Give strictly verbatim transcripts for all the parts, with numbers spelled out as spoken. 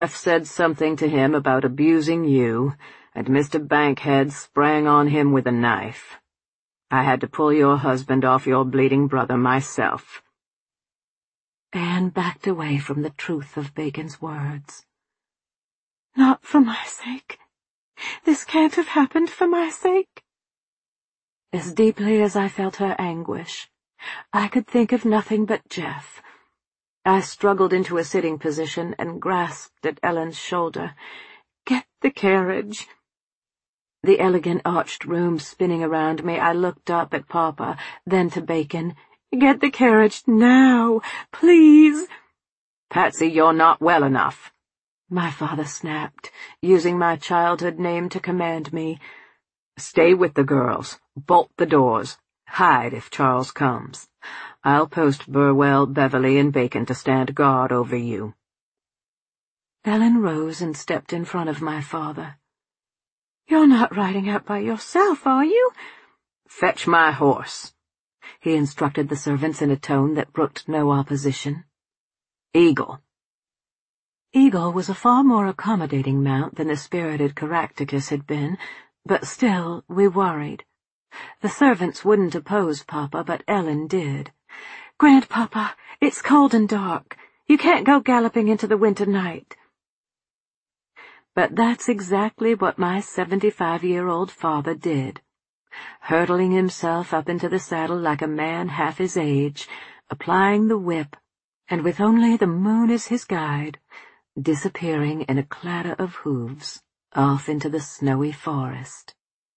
Jeff said something to him about abusing you, and Mister Bankhead sprang on him with a knife. I had to pull your husband off your bleeding brother myself." Anne backed away from the truth of Bacon's words. "Not for my sake. This can't have happened for my sake." As deeply as I felt her anguish, I could think of nothing but Jeff. I struggled into a sitting position and grasped at Ellen's shoulder. "Get the carriage." The elegant arched room spinning around me, I looked up at Papa, then to Bacon. "Get the carriage now, please." "Patsy, you're not well enough," my father snapped, using my childhood name to command me. "Stay with the girls. Bolt the doors. Hide if Charles comes. I'll post Burwell, Beverly, and Bacon to stand guard over you." Ellen rose and stepped in front of my father. "You're not riding out by yourself, are you?" "Fetch my horse," he instructed the servants in a tone that brooked no opposition. "Eagle." Eagle was a far more accommodating mount than the spirited Caractacus had been, but still we worried. The servants wouldn't oppose Papa, but Ellen did. "Grandpapa, it's cold and dark. You can't go galloping into the winter night." But that's exactly what my seventy-five-year-old father did, hurtling himself up into the saddle like a man half his age, applying the whip, and with only the moon as his guide, disappearing in a clatter of hooves off into the snowy forest.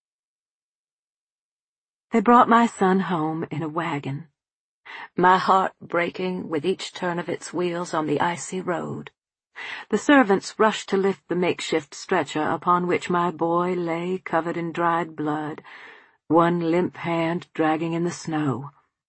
They brought my son home in a wagon, my heart breaking with each turn of its wheels on the icy road. The servants rushed to lift the makeshift stretcher upon which my boy lay covered in dried blood, one limp hand dragging in the snow.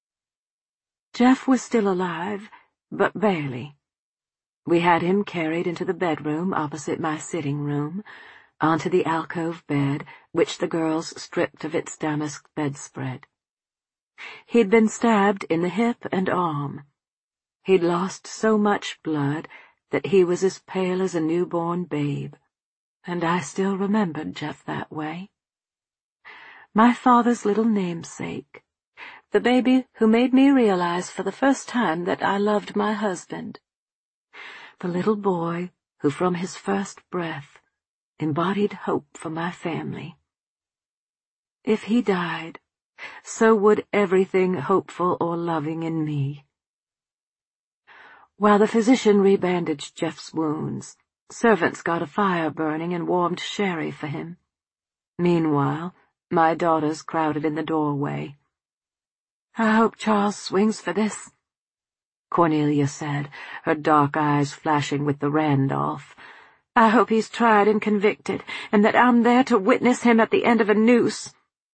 Jeff was still alive, but barely. We had him carried into the bedroom opposite my sitting room, onto the alcove bed, which the girls stripped of its damask bedspread. He'd been stabbed in the hip and arm. He'd lost so much blood that he was as pale as a newborn babe, and I still remembered Jeff that way. My father's little namesake, the baby who made me realize for the first time that I loved my husband. The little boy who from his first breath embodied hope for my family. If he died, so would everything hopeful or loving in me. While the physician rebandaged Jeff's wounds, servants got a fire burning and warmed sherry for him. Meanwhile, my daughters crowded in the doorway. "I hope Charles swings for this," Cornelia said, her dark eyes flashing with the Randolph. "I hope he's tried and convicted, and that I'm there to witness him at the end of a noose."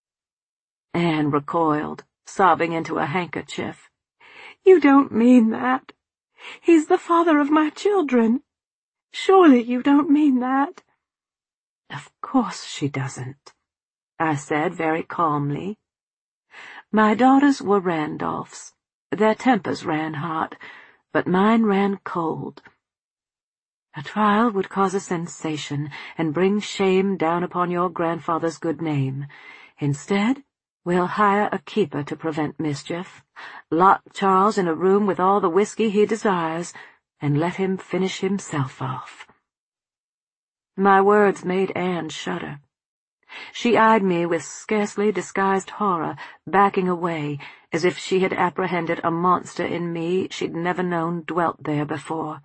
Anne recoiled, sobbing into a handkerchief. "You don't mean that. He's the father of my children. Surely you don't mean that." "Of course she doesn't," I said very calmly. My daughters were Randolphs. Their tempers ran hot, but mine ran cold. A trial would cause a sensation and bring shame down upon your grandfather's good name. Instead, we'll hire a keeper to prevent mischief, lock Charles in a room with all the whiskey he desires, and let him finish himself off. My words made Anne shudder. She eyed me with scarcely disguised horror, backing away, as if she had apprehended a monster in me she'd never known dwelt there before.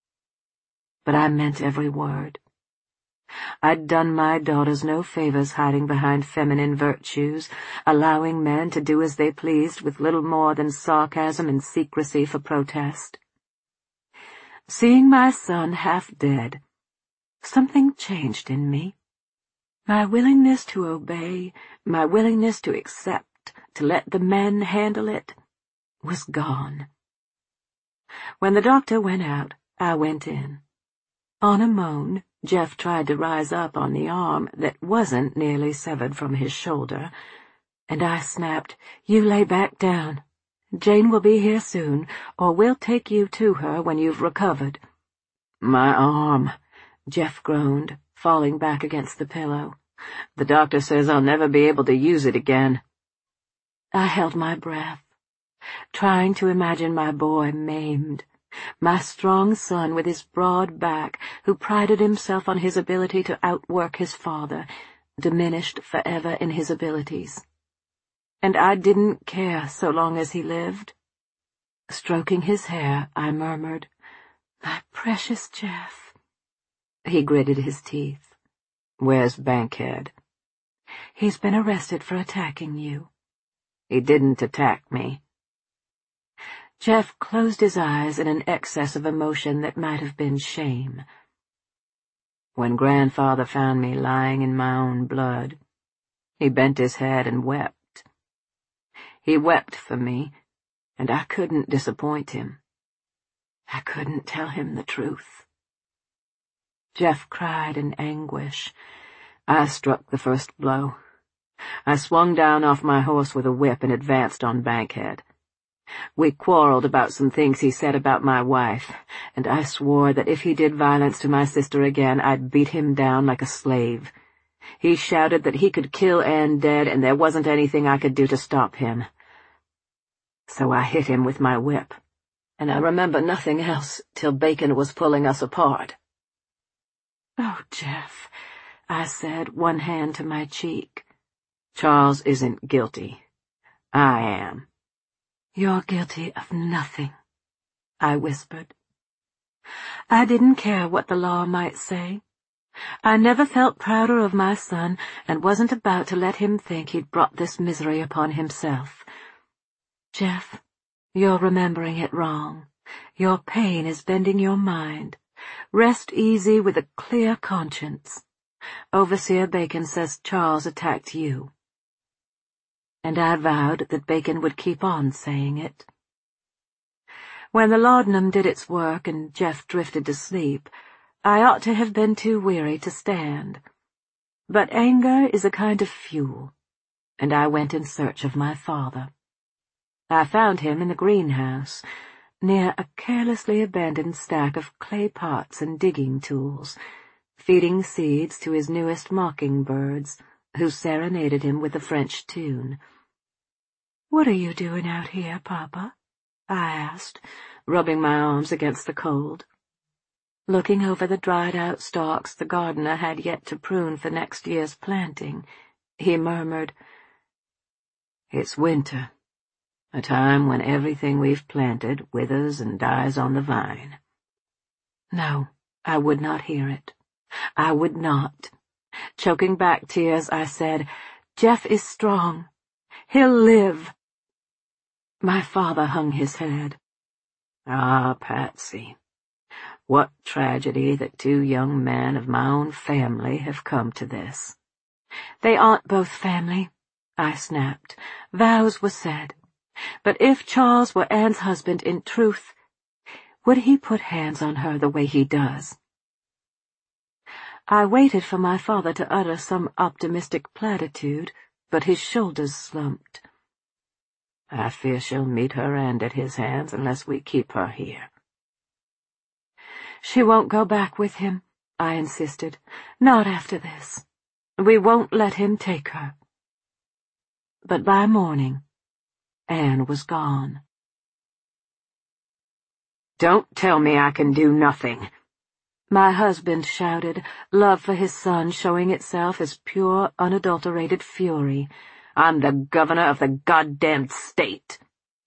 But I meant every word. I'd done my daughters no favors hiding behind feminine virtues, allowing men to do as they pleased with little more than sarcasm and secrecy for protest. Seeing my son half dead, something changed in me. My willingness to obey, my willingness to accept, to let the men handle it, was gone. When the doctor went out, I went in. On a moan, Jeff tried to rise up on the arm that wasn't nearly severed from his shoulder, and I snapped, "You lay back down. Jane will be here soon, or we'll take you to her when you've recovered." "My arm," Jeff groaned, falling back against the pillow. "The doctor says I'll never be able to use it again." I held my breath, trying to imagine my boy maimed, my strong son with his broad back, who prided himself on his ability to outwork his father, diminished forever in his abilities. And I didn't care so long as he lived. Stroking his hair, I murmured, "My precious Jeff." He gritted his teeth. "Where's Bankhead?" "He's been arrested for attacking you." "He didn't attack me." Jeff closed his eyes in an excess of emotion that might have been shame. "When Grandfather found me lying in my own blood, he bent his head and wept. He wept for me, and I couldn't disappoint him. I couldn't tell him the truth." Jeff cried in anguish. I struck the first blow. I swung down off my horse with a whip and advanced on Bankhead. We quarreled about some things he said about my wife, and I swore that if he did violence to my sister again, I'd beat him down like a slave. He shouted that he could kill Ann dead, and there wasn't anything I could do to stop him. So I hit him with my whip, and I remember nothing else till Bacon was pulling us apart. "Oh, Jeff," I said, one hand to my cheek. "Charles isn't guilty. I am." "You're guilty of nothing," I whispered. I didn't care what the law might say. I never felt prouder of my son, and wasn't about to let him think he'd brought this misery upon himself. "Jeff, you're remembering it wrong. Your pain is bending your mind. Rest easy with a clear conscience. Overseer Bacon says Charles attacked you." And I vowed that Bacon would keep on saying it. When the laudanum did its work and Jeff drifted to sleep, I ought to have been too weary to stand. But anger is a kind of fuel, and I went in search of my father. I found him in the greenhouse, near a carelessly abandoned stack of clay pots and digging tools, feeding seeds to his newest mockingbirds, who serenaded him with a French tune. "What are you doing out here, Papa?" I asked, rubbing my arms against the cold. Looking over the dried-out stalks the gardener had yet to prune for next year's planting, he murmured, "It's winter, a time when everything we've planted withers and dies on the vine." No, I would not hear it. I would not. Choking back tears, I said, "Jeff is strong. He'll live." My father hung his head. "Ah, Patsy, what tragedy that two young men of my own family have come to this." "They aren't both family," I snapped. Vows were said. But if Charles were Anne's husband in truth, would he put hands on her the way he does? I waited for my father to utter some optimistic platitude, but his shoulders slumped. "I fear she'll meet her end at his hands unless we keep her here." "She won't go back with him," I insisted. "Not after this. We won't let him take her." But by morning, Anne was gone. "Don't tell me I can do nothing," my husband shouted, love for his son showing itself as pure, unadulterated fury. "I'm the governor of the goddamned state."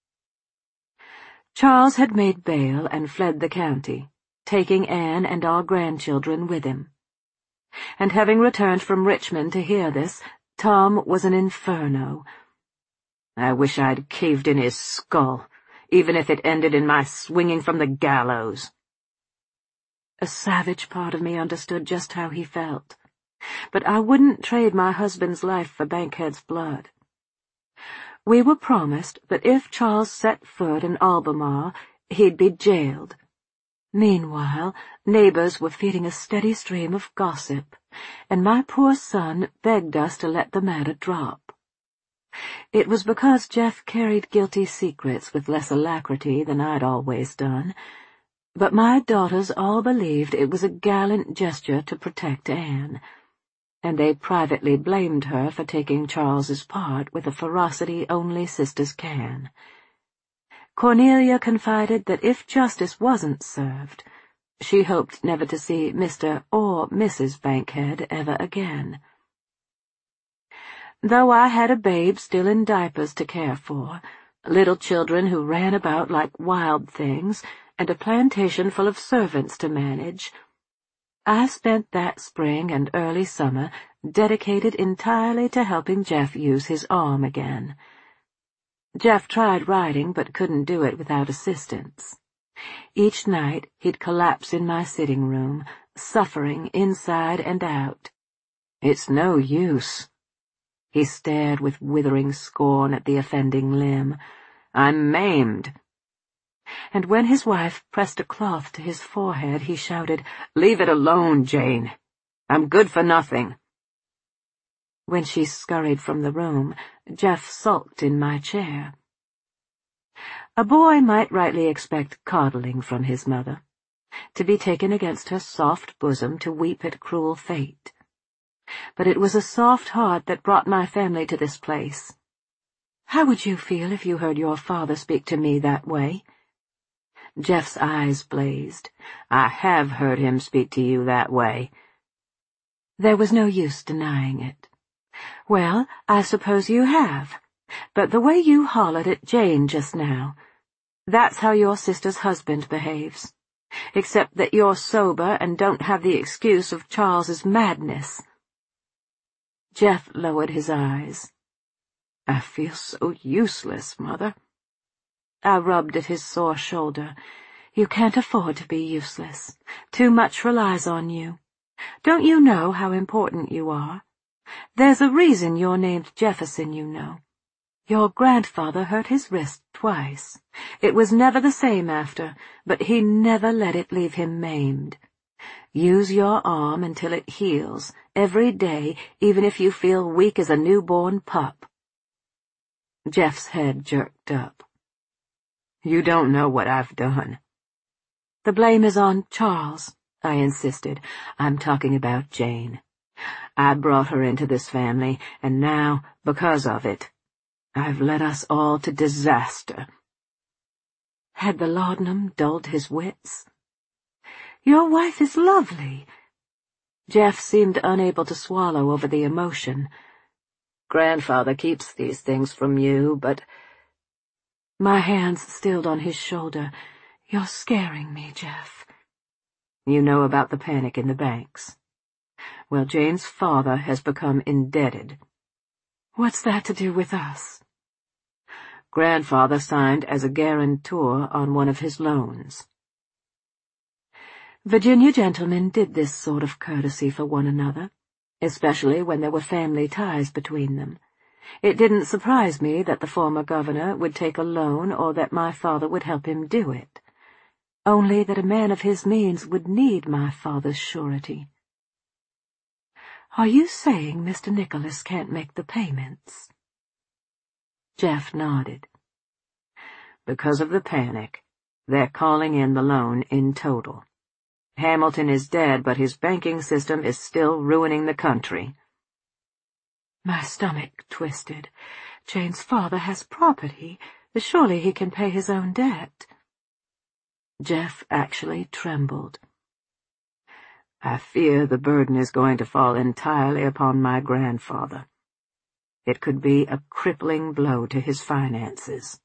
Charles had made bail and fled the county, taking Anne and our grandchildren with him. And having returned from Richmond to hear this, Tom was an inferno. I wish I'd caved in his skull, even if it ended in my swinging from the gallows. A savage part of me understood just how he felt, but I wouldn't trade my husband's life for Bankhead's blood. We were promised that if Charles set foot in Albemarle, he'd be jailed. Meanwhile, neighbors were feeding a steady stream of gossip, and my poor son begged us to let the matter drop. It was because Jeff carried guilty secrets with less alacrity than I'd always done, But my daughters all believed it was a gallant gesture to protect Anne, and they privately blamed her for taking Charles's part with a ferocity only sisters can. Cornelia confided that if justice wasn't served, she hoped never to see Mister or Missus Bankhead ever again. Though I had a babe still in diapers to care for, little children who ran about like wild things, and a plantation full of servants to manage, I spent that spring and early summer dedicated entirely to helping Jeff use his arm again. Jeff tried riding but couldn't do it without assistance. Each night he'd collapse in my sitting room, suffering inside and out. "It's no use." He stared with withering scorn at the offending limb. "I'm maimed." And when his wife pressed a cloth to his forehead, he shouted, "Leave it alone, Jane. I'm good for nothing." When she scurried from the room, Jeff sulked in my chair. A boy might rightly expect coddling from his mother, to be taken against her soft bosom to weep at cruel fate. But it was a soft heart that brought my family to this place. How would you feel if you heard your father speak to me that way? Jeff's eyes blazed. "I have heard him speak to you that way." There was no use denying it. "Well, I suppose you have. But the way you hollered at Jane just now, that's how your sister's husband behaves, except that you're sober and don't have the excuse of Charles's madness." Jeff lowered his eyes. "I feel so useless, Mother." I rubbed at his sore shoulder. "You can't afford to be useless. Too much relies on you. Don't you know how important you are? There's a reason you're named Jefferson, you know. Your grandfather hurt his wrist twice. It was never the same after, but he never let it leave him maimed. Use your arm until it heals, every day, even if you feel weak as a newborn pup." Jeff's head jerked up. "You don't know what I've done." "The blame is on Charles," I insisted. "I'm talking about Jane. I brought her into this family, and now, because of it, I've led us all to disaster." Had the laudanum dulled his wits? "Your wife is lovely." Jeff seemed unable to swallow over the emotion. "Grandfather keeps these things from you, but—" My hands stilled on his shoulder. "You're scaring me, Jeff." "You know about the panic in the banks? Well, Jane's father has become indebted." "What's that to do with us?" "Grandfather signed as a guarantor on one of his loans." Virginia gentlemen did this sort of courtesy for one another, especially when there were family ties between them. It didn't surprise me that the former governor would take a loan or that my father would help him do it. Only that a man of his means would need my father's surety. "Are you saying Mister Nicholas can't make the payments?" Jeff nodded. "Because of the panic, they're calling in the loan in total. Hamilton is dead, but his banking system is still ruining the country." My stomach twisted. Jane's father has property. Surely he can pay his own debt. Jeff actually trembled. "I fear the burden is going to fall entirely upon my grandfather. It could be a crippling blow to his finances."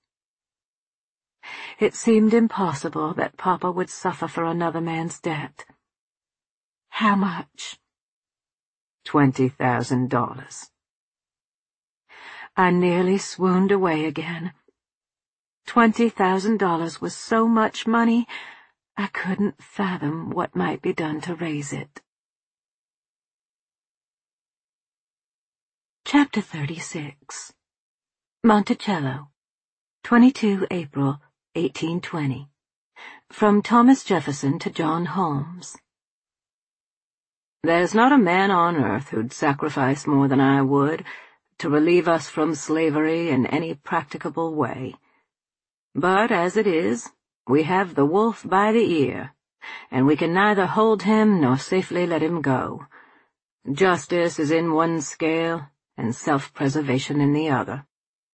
It seemed impossible that Papa would suffer for another man's debt. "How much?" Twenty thousand dollars. I nearly swooned away again. Twenty thousand dollars was so much money, I couldn't fathom what might be done to raise it. Chapter thirty-six. Monticello, twenty-second April, eighteen twenty. From Thomas Jefferson to John Holmes. "There's not a man on earth who'd sacrifice more than I would to relieve us from slavery in any practicable way. But as it is, We have the wolf by the ear, and we can neither hold him nor safely let him go. Justice is in one scale, and self-preservation in the other."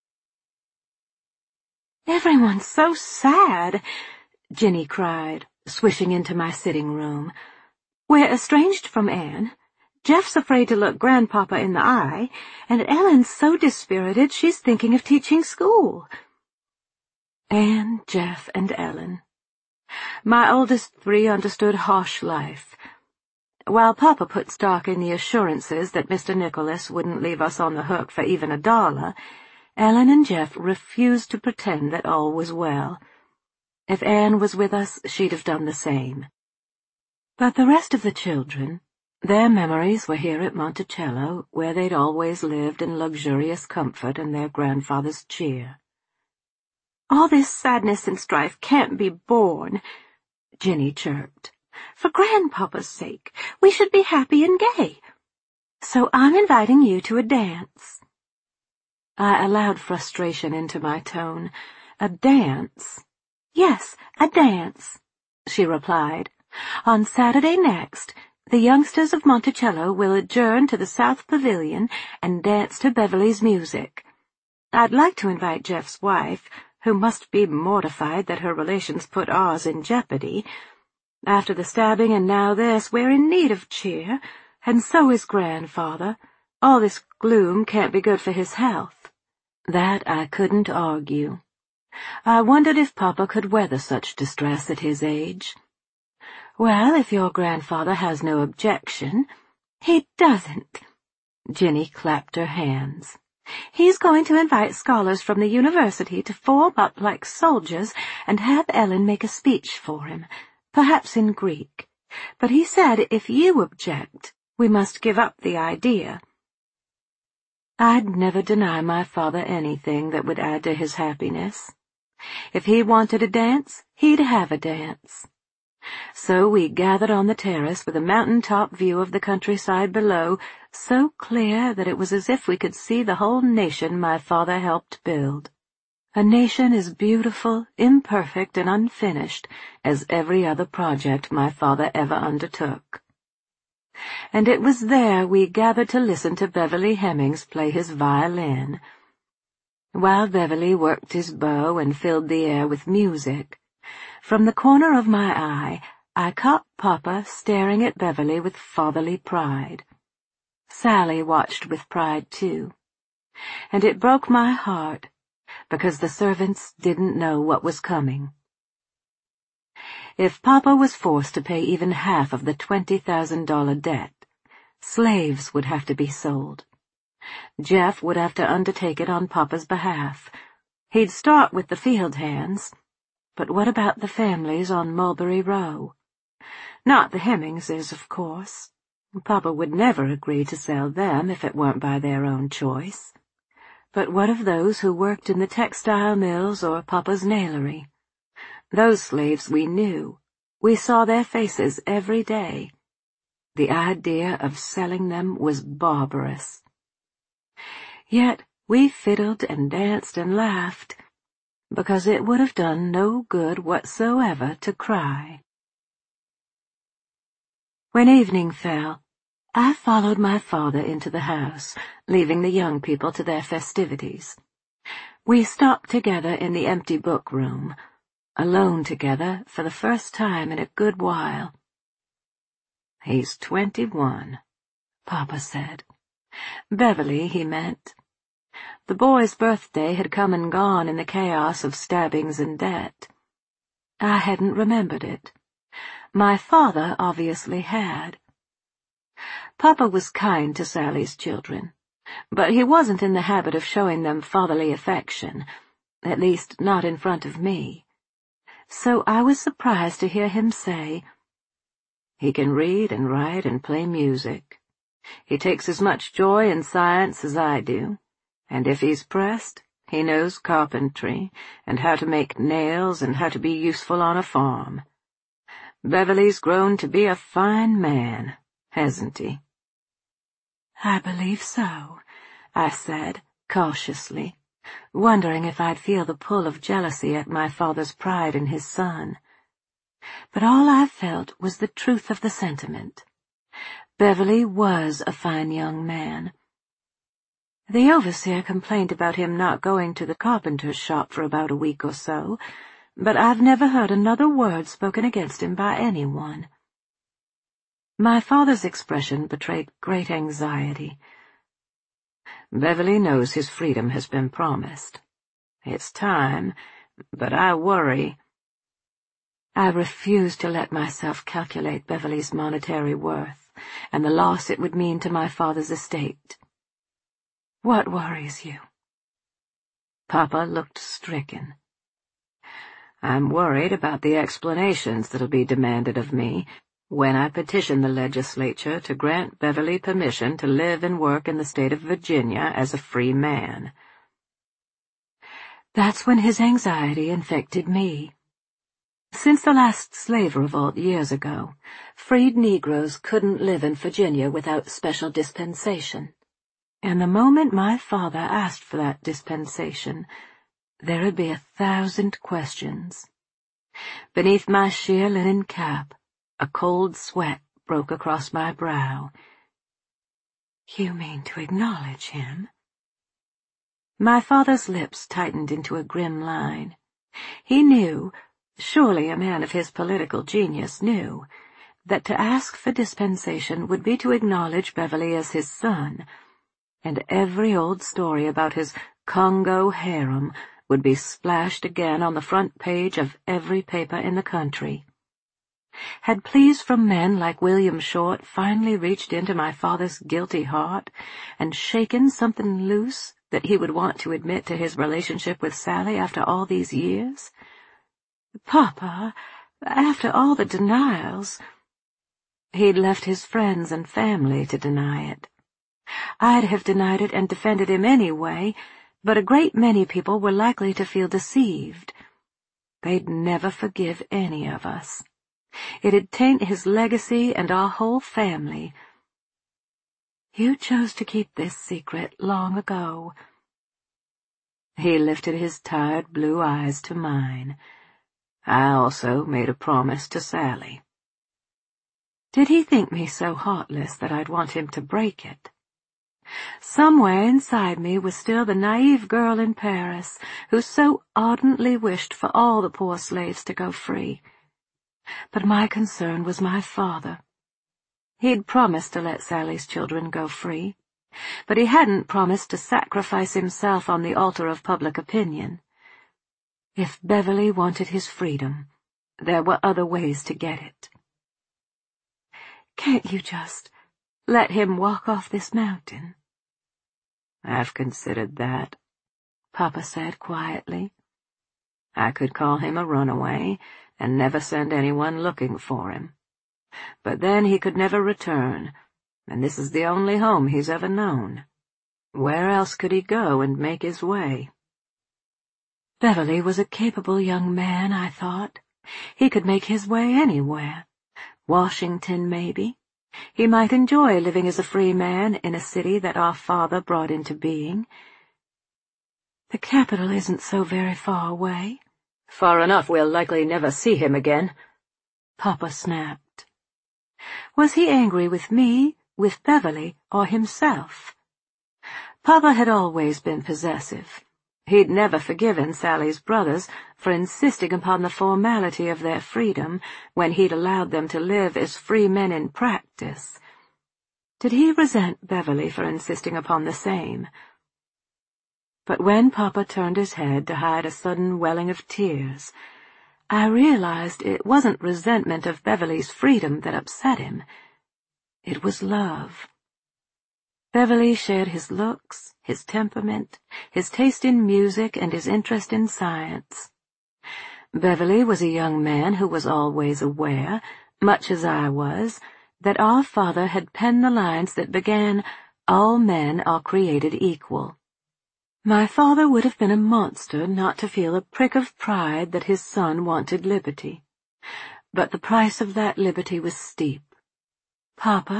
"Everyone's so sad," Ginny cried, swishing into my sitting room. "We're estranged from Anne. Jeff's afraid to look Grandpapa in the eye, and Ellen's so dispirited she's thinking of teaching school." Anne, Jeff, and Ellen. My oldest three understood harsh life. While Papa put stock in the assurances that Mister Nicholas wouldn't leave us on the hook for even a dollar, Ellen and Jeff refused to pretend that all was well. If Anne was with us, she'd have done the same. But the rest of the children, their memories were here at Monticello, where they'd always lived in luxurious comfort and their grandfather's cheer. "All this sadness and strife can't be borne," Ginny chirped. "For Grandpapa's sake, we should be happy and gay. So I'm inviting you to a dance." I allowed frustration into my tone. "A dance?" "Yes, a dance," she replied. "On Saturday next, the youngsters of Monticello will adjourn to the South Pavilion and dance to Beverly's music. I'd like to invite Jeff's wife, who must be mortified that her relations put ours in jeopardy. After the stabbing and now this, we're in need of cheer, and so is Grandfather. All this gloom can't be good for his health." That I couldn't argue. I wondered if Papa could weather such distress at his age. "Well, if your grandfather has no objection—" "He doesn't." Ginny clapped her hands. "He's going to invite scholars from the university to form up like soldiers and have Ellen make a speech for him, perhaps in Greek. But he said if you object, we must give up the idea." I'd never deny my father anything that would add to his happiness. If he wanted a dance, he'd have a dance. So we gathered on the terrace with a mountain-top view of the countryside below, so clear that it was as if we could see the whole nation my father helped build. A nation as beautiful, imperfect, and unfinished as every other project my father ever undertook. And it was there we gathered to listen to Beverly Hemmings play his violin. While Beverly worked his bow and filled the air with music, from the corner of my eye I caught Papa staring at Beverly with fatherly pride. Sally watched with pride too, and it broke my heart, because the servants didn't know what was coming. If Papa was forced to pay even half of the twenty thousand dollar debt, slaves would have to be sold. Jeff would have to undertake it on Papa's behalf. He'd start with the field hands, but what about the families on Mulberry Row? Not the Hemmingses, of course. Papa would never agree to sell them if it weren't by their own choice. But what of those who worked in the textile mills or Papa's nailery? Those slaves we knew. We saw their faces every day. The idea of selling them was barbarous. Yet we fiddled and danced and laughed, because it would have done no good whatsoever to cry. When evening fell, I followed my father into the house, leaving the young people to their festivities. We stopped together in the empty book room, alone together for the first time in a good while. "He's twenty-one," Papa said. Beverly, he meant. The boy's birthday had come and gone in the chaos of stabbings and debt. I hadn't remembered it. My father obviously had. Papa was kind to Sally's children, but he wasn't in the habit of showing them fatherly affection, at least not in front of me. So I was surprised to hear him say, "He can read and write and play music. He takes as much joy in science as I do, and if he's pressed, he knows carpentry and how to make nails and how to be useful on a farm. Beverly's grown to be a fine man, hasn't he?" "I believe so," I said, cautiously, wondering if I'd feel the pull of jealousy at my father's pride in his son. But all I felt was the truth of the sentiment. Beverly was a fine young man. The overseer complained about him not going to the carpenter's shop for about a week or so, but I've never heard another word spoken against him by anyone. My father's expression betrayed great anxiety. Beverly knows his freedom has been promised. It's time, but I worry. I refused to let myself calculate Beverly's monetary worth and the loss it would mean to my father's estate. What worries you? Papa looked stricken. I'm worried about the explanations that'll be demanded of me when I petition the legislature to grant Beverly permission to live and work in the state of Virginia as a free man. That's when his anxiety infected me. Since the last slave revolt years ago, freed Negroes couldn't live in Virginia without special dispensation. And the moment my father asked for that dispensation, there'd be a thousand questions. Beneath my sheer linen cap, a cold sweat broke across my brow. You mean to acknowledge him? My father's lips tightened into a grim line. He knew, surely a man of his political genius knew, that to ask for dispensation would be to acknowledge Beverly as his son, and every old story about his Congo harem would be splashed again on the front page of every paper in the country. Had pleas from men like William Short finally reached into my father's guilty heart and shaken something loose that he would want to admit to his relationship with Sally after all these years? Papa, after all the denials— He'd left his friends and family to deny it. I'd have denied it and defended him anyway, but a great many people were likely to feel deceived. They'd never forgive any of us. It'd taint his legacy and our whole family. You chose to keep this secret long ago. He lifted his tired blue eyes to mine. I also made a promise to Sally. Did he think me so heartless that I'd want him to break it? Somewhere inside me was still the naive girl in Paris who so ardently wished for all the poor slaves to go free. But my concern was my father. He'd promised to let Sally's children go free, but he hadn't promised to sacrifice himself on the altar of public opinion. If Beverly wanted his freedom, there were other ways to get it. Can't you just let him walk off this mountain? I've considered that, Papa said quietly. I could call him a runaway and never send anyone looking for him. But then he could never return, and this is the only home he's ever known. Where else could he go and make his way? Beverly was a capable young man, I thought. He could make his way anywhere. Washington, maybe. He might enjoy living as a free man in a city that our father brought into being. The capital isn't so very far away. Far enough we'll likely never see him again, Papa snapped. Was he angry with me, with Beverly, or himself? Papa had always been possessive. He'd never forgiven Sally's brothers for insisting upon the formality of their freedom when he'd allowed them to live as free men in practice. Did he resent Beverly for insisting upon the same? But when Papa turned his head to hide a sudden welling of tears, I realized it wasn't resentment of Beverly's freedom that upset him. It was love. Beverly shared his looks, his temperament, his taste in music, and his interest in science. Beverly was a young man who was always aware, much as I was, that our father had penned the lines that began, "All men are created equal." My father would have been a monster not to feel a prick of pride that his son wanted liberty. But the price of that liberty was steep. Papa,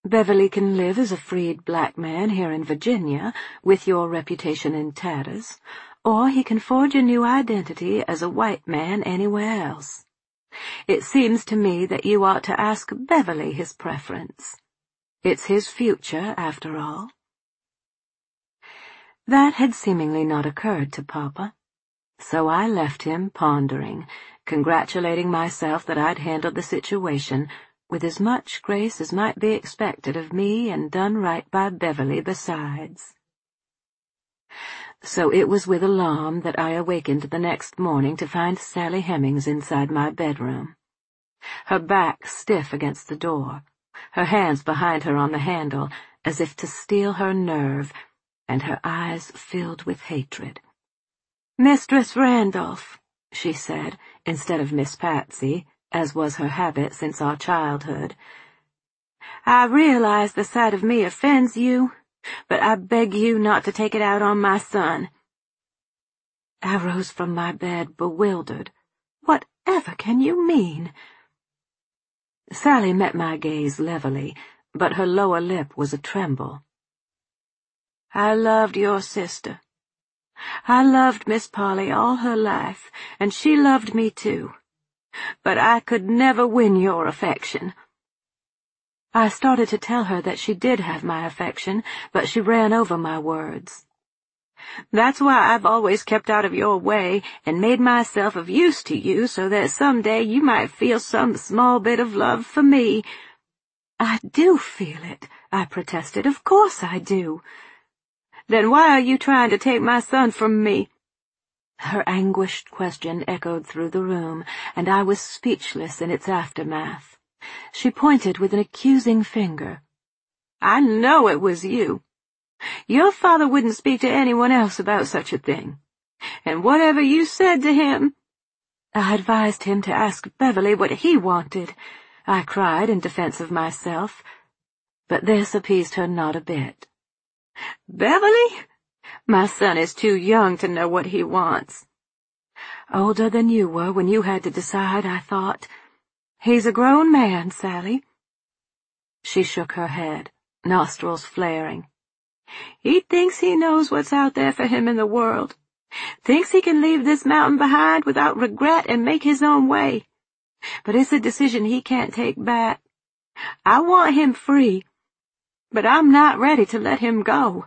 Beverly can live as a freed black man here in Virginia, with your reputation in tatters, or he can forge a new identity as a white man anywhere else. It seems to me that you ought to ask Beverly his preference. It's his future, after all." That had seemingly not occurred to Papa, so I left him pondering, congratulating myself that I'd handled the situation with as much grace as might be expected of me and done right by Beverly besides. So it was with alarm that I awakened the next morning to find Sally Hemings inside my bedroom, her back stiff against the door, her hands behind her on the handle, as if to steel her nerve, and her eyes filled with hatred. "Mistress Randolph," she said, instead of Miss Patsy, as was her habit since our childhood, "I realize the sight of me offends you, but I beg you not to take it out on my son." I rose from my bed, bewildered. "Whatever can you mean?" Sally met my gaze levelly, but her lower lip was a-tremble. "I loved your sister. I loved Miss Polly all her life, and she loved me too. But I could never win your affection." I started to tell her that she did have my affection, but she ran over my words. "That's why I've always kept out of your way and made myself of use to you so that some day you might feel some small bit of love for me." "I do feel it," I protested. "Of course I do." "Then why are you trying to take my son from me?" Her anguished question echoed through the room, and I was speechless in its aftermath. She pointed with an accusing finger. "I know it was you. Your father wouldn't speak to anyone else about such a thing. And whatever you said to him—" "I advised him to ask Beverly what he wanted," I cried in defense of myself. But this appeased her not a bit. "Beverly? My son is too young to know what he wants." "Older than you were when you had to decide," I thought. "He's a grown man, Sally." She shook her head, nostrils flaring. "He thinks he knows what's out there for him in the world. Thinks he can leave this mountain behind without regret and make his own way. But it's a decision he can't take back. I want him free, but I'm not ready to let him go."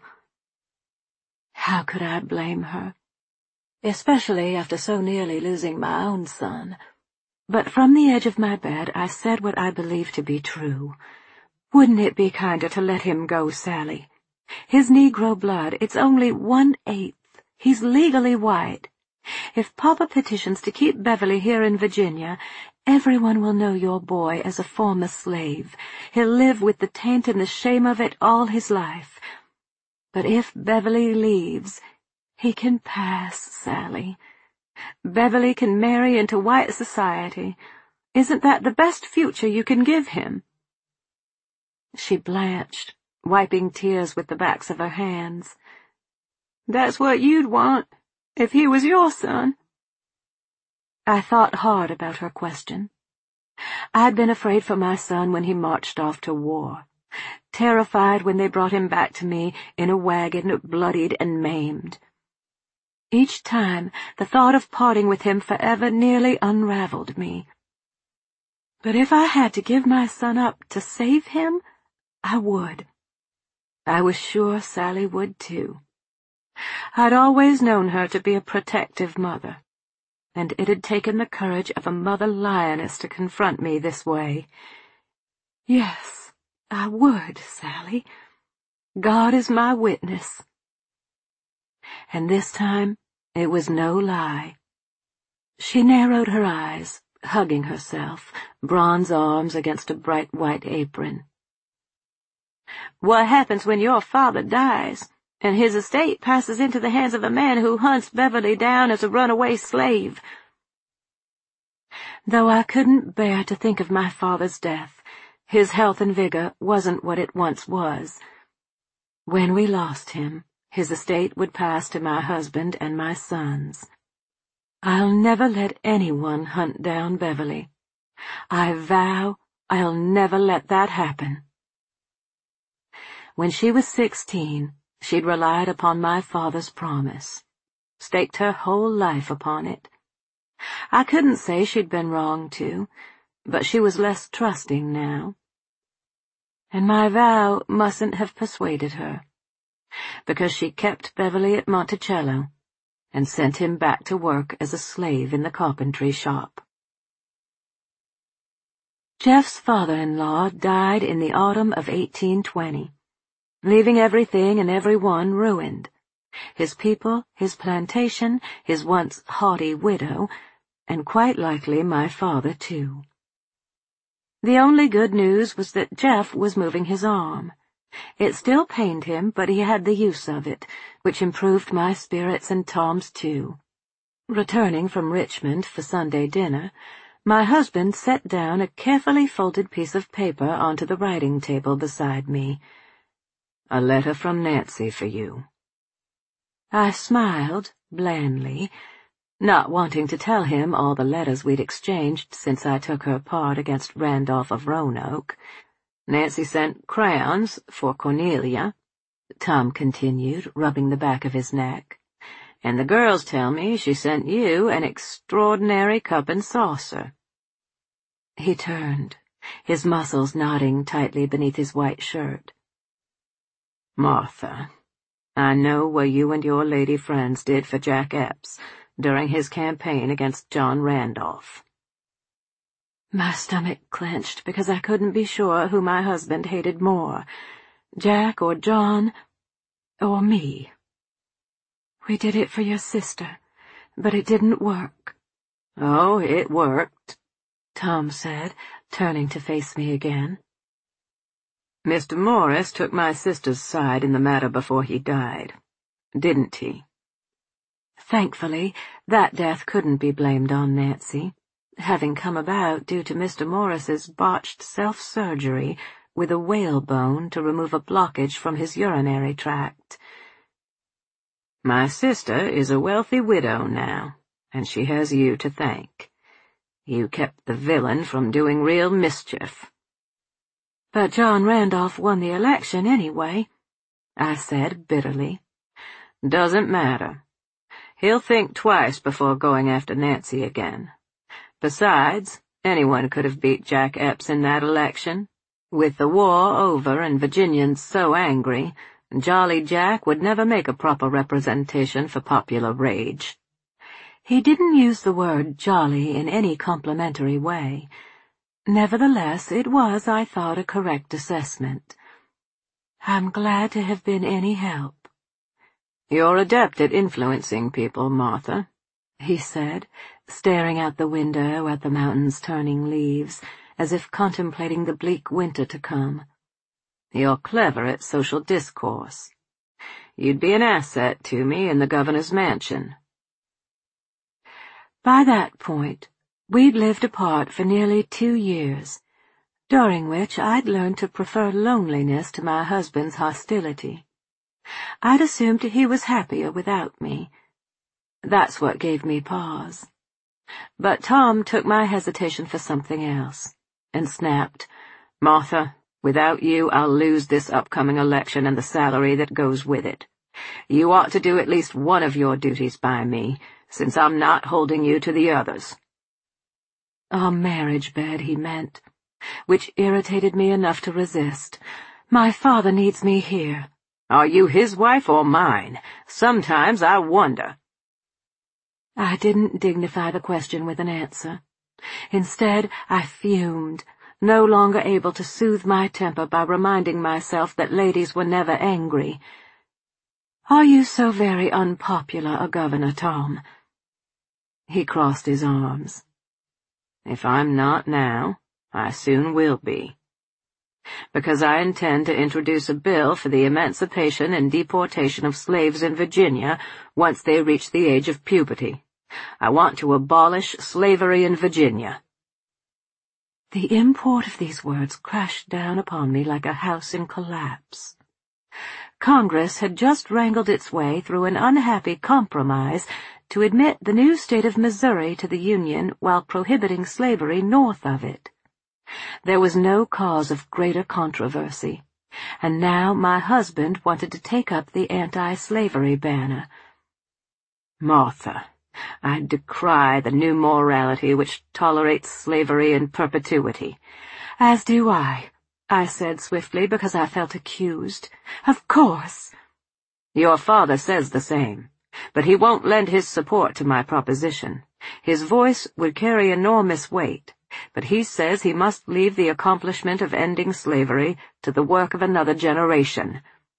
How could I blame her? Especially after so nearly losing my own son. But from the edge of my bed I said what I believed to be true. "Wouldn't it be kinder to let him go, Sally? His Negro blood, it's only one-eighth. He's legally white. If Papa petitions to keep Beverly here in Virginia, everyone will know your boy as a former slave. He'll live with the taint and the shame of it all his life. But if Beverly leaves, he can pass, Sally. Beverly can marry into white society. Isn't that the best future you can give him?" She blanched, wiping tears with the backs of her hands. "That's what you'd want, if he was your son." I thought hard about her question. I'd been afraid for my son when he marched off to war, terrified when they brought him back to me in a wagon, bloodied and maimed. Each time, the thought of parting with him forever nearly unraveled me. But if I had to give my son up to save him, I would. I was sure Sally would, too. I'd always known her to be a protective mother, and it had taken the courage of a mother lioness to confront me this way. Yes, I would, Sally. God is my witness. And this time, it was no lie. She narrowed her eyes, hugging herself, bronze arms against a bright white apron. "What happens when your father dies, and his estate passes into the hands of a man who hunts Beverly down as a runaway slave?" Though I couldn't bear to think of my father's death, his health and vigor wasn't what it once was. When we lost him, his estate would pass to my husband and my sons. I'll never let anyone hunt down Beverly. I vow I'll never let that happen. When she was sixteen, she'd relied upon my father's promise, staked her whole life upon it. I couldn't say she'd been wrong to, but she was less trusting now. And my vow mustn't have persuaded her, because she kept Beverly at Monticello and sent him back to work as a slave in the carpentry shop. Jeff's father-in-law died in the autumn of eighteen twenty, leaving everything and everyone ruined. His people, his plantation, his once haughty widow, and quite likely my father, too. The only good news was that Jeff was moving his arm. It still pained him, but he had the use of it, which improved my spirits and Tom's, too. Returning from Richmond for Sunday dinner, my husband set down a carefully folded piece of paper onto the writing table beside me. "A letter from Nancy for you." I smiled, blandly, not wanting to tell him all the letters we'd exchanged since I took her part against Randolph of Roanoke. "Nancy sent crayons for Cornelia," Tom continued, rubbing the back of his neck. "And the girls tell me she sent you an extraordinary cup and saucer." He turned, his muscles knotting tightly beneath his white shirt. "Martha, I know what you and your lady friends did for Jack Epps during his campaign against John Randolph." My stomach clenched because I couldn't be sure who my husband hated more, Jack or John, or me. "We did it for your sister, but it didn't work." "Oh, it worked," Tom said, turning to face me again. "Mister Morris took my sister's side in the matter before he died, didn't he?" Thankfully, that death couldn't be blamed on Nancy, having come about due to Mister Morris's botched self-surgery with a whalebone to remove a blockage from his urinary tract. "My sister is a wealthy widow now, and she has you to thank. You kept the villain from doing real mischief." "But John Randolph won the election anyway," I said bitterly. "Doesn't matter. He'll think twice before going after Nancy again. Besides, anyone could have beat Jack Epps in that election. With the war over and Virginians so angry, Jolly Jack would never make a proper representation for popular rage." He didn't use the word jolly in any complimentary way. Nevertheless, it was, I thought, a correct assessment. "I'm glad to have been any help." "You're adept at influencing people, Martha," he said, staring out the window at the mountains turning leaves, as if contemplating the bleak winter to come. "You're clever at social discourse. You'd be an asset to me in the governor's mansion." By that point, we'd lived apart for nearly two years, during which I'd learned to prefer loneliness to my husband's hostility. I'd assumed he was happier without me. That's what gave me pause. But Tom took my hesitation for something else, and snapped, "Martha, without you I'll lose this upcoming election and the salary that goes with it. You ought to do at least one of your duties by me, since I'm not holding you to the others." A marriage bed, he meant, which irritated me enough to resist. "My father needs me here." "Are you his wife or mine? Sometimes I wonder." I didn't dignify the question with an answer. Instead, I fumed, no longer able to soothe my temper by reminding myself that ladies were never angry. "Are you so very unpopular a governor, Tom?" He crossed his arms. "If I'm not now, I soon will be. Because I intend to introduce a bill for the emancipation and deportation of slaves in Virginia once they reach the age of puberty. I want to abolish slavery in Virginia." The import of these words crashed down upon me like a house in collapse. Congress had just wrangled its way through an unhappy compromise to admit the new state of Missouri to the Union while prohibiting slavery north of it. There was no cause of greater controversy, And now my husband wanted to take up the anti-slavery banner. Martha, I decry the new morality which tolerates slavery in perpetuity. As do I, I said swiftly, because I felt accused. Of course. Your father says the same, but he won't lend his support to my proposition. His voice would carry enormous weight, but he says he must leave the accomplishment of ending slavery to the work of another generation.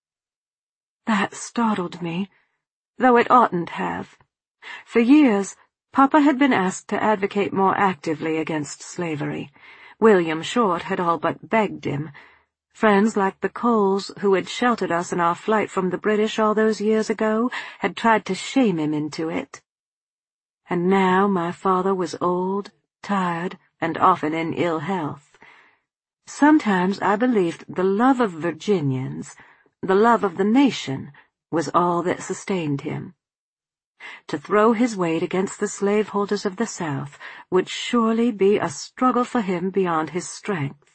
That startled me, though it oughtn't have. For years, Papa had been asked to advocate more actively against slavery. William Short had all but begged him. Friends like the Coles, who had sheltered us in our flight from the British all those years ago, had tried to shame him into it. And now my father was old, tired, and often in ill health. Sometimes I believed the love of Virginians, the love of the nation, was all that sustained him. To throw his weight against the slaveholders of the South would surely be a struggle for him beyond his strength.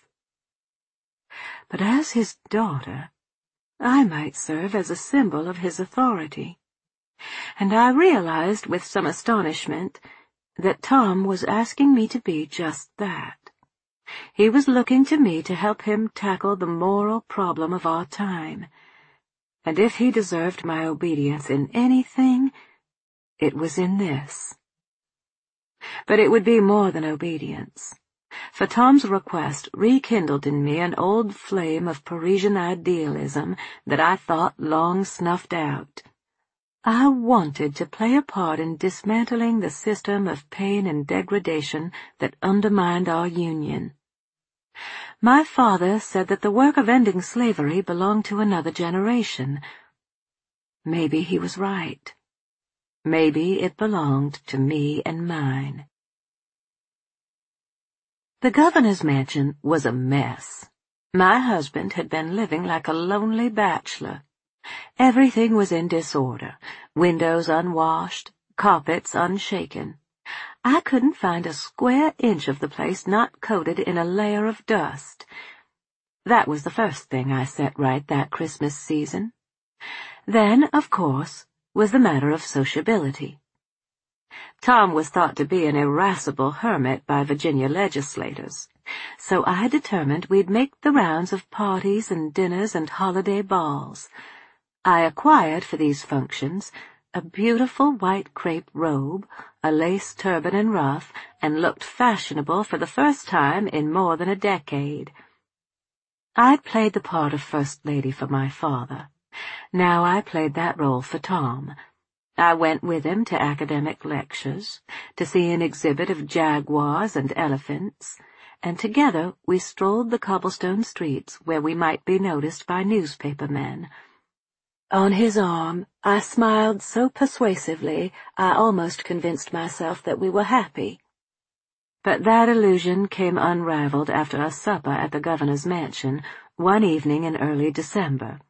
But as his daughter, I might serve as a symbol of his authority. And I realized with some astonishment that Tom was asking me to be just that. He was looking to me to help him tackle the moral problem of our time. And if he deserved my obedience in anything, it was in this. But it would be more than obedience, for Tom's request rekindled in me an old flame of Parisian idealism that I thought long snuffed out. I wanted to play a part in dismantling the system of pain and degradation that undermined our Union. My father said that the work of ending slavery belonged to another generation. Maybe he was right. Maybe it belonged to me and mine. The governor's mansion was a mess. My husband had been living like a lonely bachelor. Everything was in disorder, windows unwashed, carpets unshaken. I couldn't find a square inch of the place not coated in a layer of dust. That was the first thing I set right that Christmas season. Then, of course, was the matter of sociability. Tom was thought to be an irascible hermit by Virginia legislators, so I determined we'd make the rounds of parties and dinners and holiday balls. I acquired for these functions a beautiful white crepe robe, a lace turban and ruff, and looked fashionable for the first time in more than a decade. I'd played the part of First Lady for my father. Now I played that role for Tom. I went with him to academic lectures, to see an exhibit of jaguars and elephants, and together we strolled the cobblestone streets where we might be noticed by newspaper men. On his arm, I smiled so persuasively I almost convinced myself that we were happy. But that illusion came unraveled after a supper at the governor's mansion one evening in early December.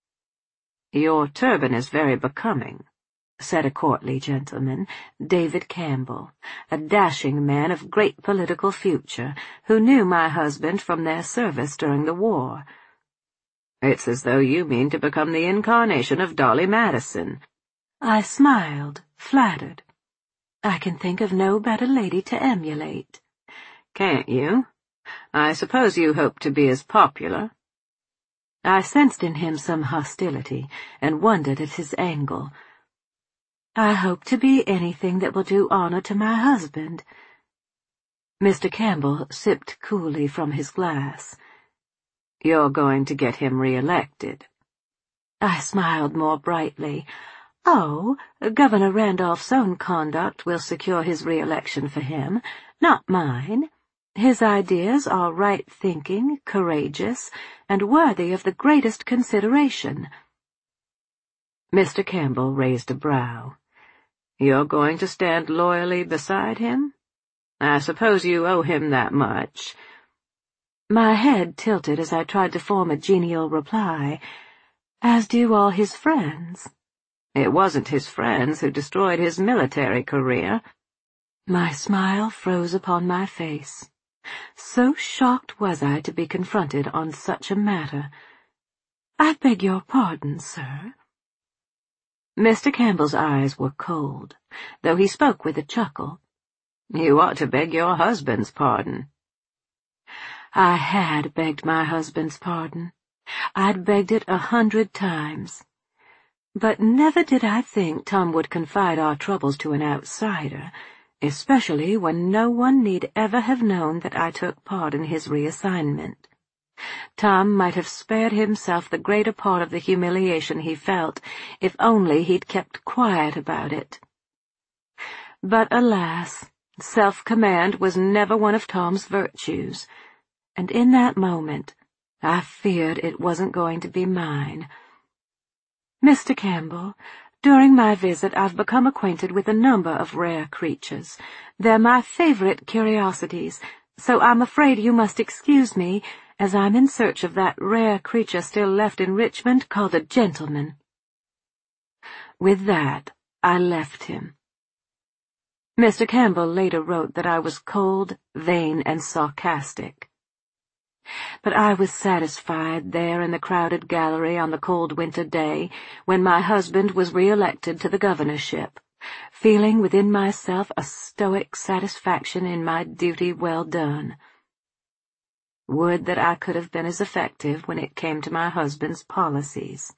"Your turban is very becoming," said a courtly gentleman, David Campbell, a dashing man of great political future, who knew my husband from their service during the war. "It's as though you mean to become the incarnation of Dolly Madison." I smiled, flattered. I can think of no better lady to emulate. "Can't you? I suppose you hope to be as popular." I sensed in him some hostility, and wondered at his angle. "I hope to be anything that will do honor to my husband." Mister Campbell sipped coolly from his glass. "You're going to get him re-elected." I smiled more brightly. "Oh, Governor Randolph's own conduct will secure his re-election for him, not mine. His ideas are right-thinking, courageous, and worthy of the greatest consideration." Mister Campbell raised a brow. "You're going to stand loyally beside him? I suppose you owe him that much." My head tilted as I tried to form a genial reply. "As do all his friends." "It wasn't his friends who destroyed his military career." My smile froze upon my face. So shocked was I to be confronted on such a matter. "I beg your pardon, sir." Mister Campbell's eyes were cold, though he spoke with a chuckle. "You ought to beg your husband's pardon." I had begged my husband's pardon. I'd begged it a hundred times. But never did I think Tom would confide our troubles to an outsider, especially when no one need ever have known that I took part in his reassignment. Tom might have spared himself the greater part of the humiliation he felt, if only he'd kept quiet about it. But alas, self-command was never one of Tom's virtues, and in that moment I feared it wasn't going to be mine. "Mister Campbell, during my visit I've become acquainted with a number of rare creatures. They're my favorite curiosities, so I'm afraid you must excuse me, as I'm in search of that rare creature still left in Richmond called a gentleman." With that, I left him. Mister Campbell later wrote that I was cold, vain, and sarcastic. But I was satisfied there in the crowded gallery on the cold winter day when my husband was re-elected to the governorship, feeling within myself a stoic satisfaction in my duty well done. Would that I could have been as effective when it came to my husband's policies.